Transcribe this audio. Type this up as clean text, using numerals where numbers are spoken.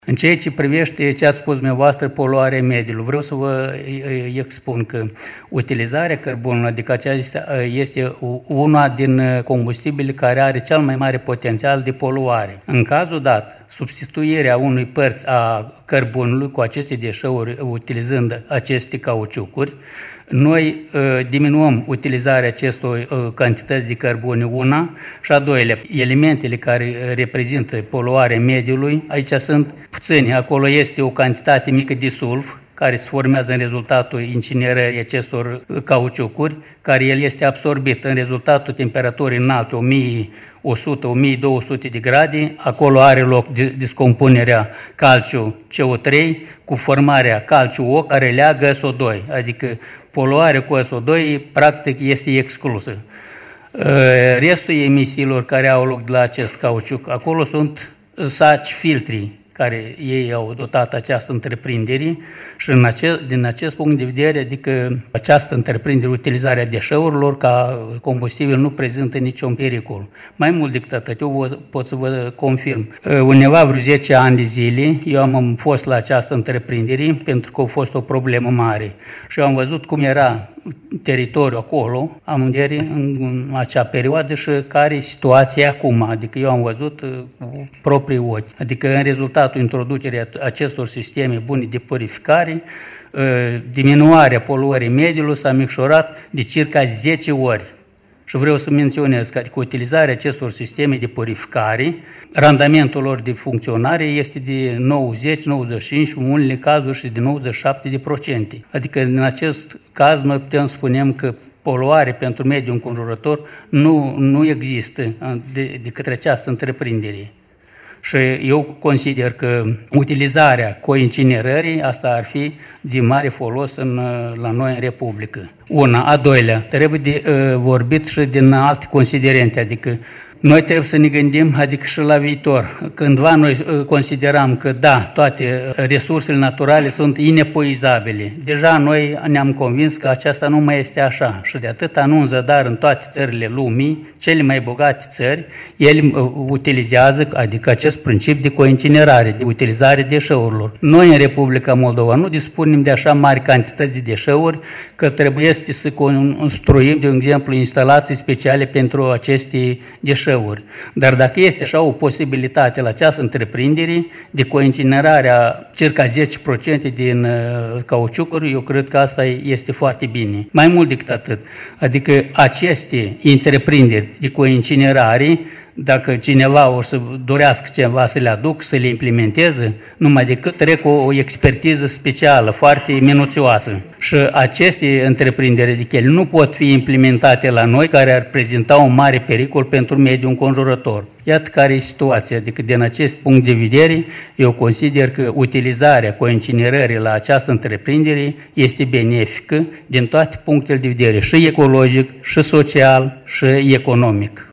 În ceea ce privește ce ați spus dumneavoastră, poluarea mediului, vreau să vă expun că utilizarea cărbunului, adică aceasta este una din combustibili care are cel mai mare potențial de poluare. În cazul dat, substituirea unui părți a cărbunului cu aceste deșeuri utilizând aceste cauciucuri, noi diminuăm utilizarea acestor cantități de cărbune, una, și a doilea, elementele care reprezintă poluarea mediului, aici sunt puțini, acolo este o cantitate mică de sulf, care se formează în rezultatul incinerării acestor cauciucuri, care el este absorbit în rezultatul temperaturii înalte, 1100-1200 de grade, acolo are loc descompunerea calciu CO3 cu formarea calciu-O care leagă SO2, adică poluarea cu SO2 practic este exclusă. Restul emisiilor care au loc de la acest cauciuc, acolo sunt saci filtri care ei au dotat această întreprindere și din acest punct de vedere, adică această întreprindere, utilizarea deșeurilor ca combustibil nu prezintă niciun pericol. Mai mult decât atât, eu pot să vă confirm. Undeva vreo 10 ani de zile, eu am fost la această întreprindere pentru că a fost o problemă mare și eu am văzut cum era teritoriul acolo, în acea perioadă și care e situația acum. Adică eu am văzut cu proprii ochi. Adică în rezultatul introducerii acestor sisteme bune de purificare, diminuarea poluării mediului s-a micșorat de circa 10 ori. Și vreau să menționez că cu utilizarea acestor sisteme de purificare, randamentul lor de funcționare este de 90, 95, în unele cazuri și de 97%. Adică în acest caz noi putem spune că poluare pentru mediul înconjurător nu există de către această întreprindere. Și eu consider că utilizarea coincinerării, asta ar fi de mare folos la noi în Republică. Una. A doilea, trebuie de vorbit și din alte considerente, adică noi trebuie să ne gândim, adică și la viitor. Cândva noi consideram că da, toate resursele naturale sunt inepuizabile. Deja noi ne-am convins că aceasta nu mai este așa și de atâta nu în zadar în toate țările lumii, cele mai bogate țări, ele utilizează, adică acest principiu de coincinerare, de utilizare deșeurilor. Noi în Republica Moldova nu dispunem de așa mari cantități de deșeuri că trebuie să construim, de exemplu, instalații speciale pentru aceste deșeuri. Dar dacă este așa o posibilitate la această întreprindere de coincinerare a circa 10% din cauciucuri, eu cred că asta este foarte bine. Mai mult decât atât, adică aceste întreprinderi de coincinerare, dacă cineva o să dorească ceva să le aduc, să le implementeze, numai decât trec o expertiză specială, foarte minuțioasă. Și aceste întreprinderi, adică ele nu pot fi implementate la noi, care ar prezenta un mare pericol pentru mediul înconjurător. Iată care e situația, adică din acest punct de vedere, eu consider că utilizarea coincinerării la această întreprindere este benefică din toate punctele de vedere, și ecologic, și social, și economic.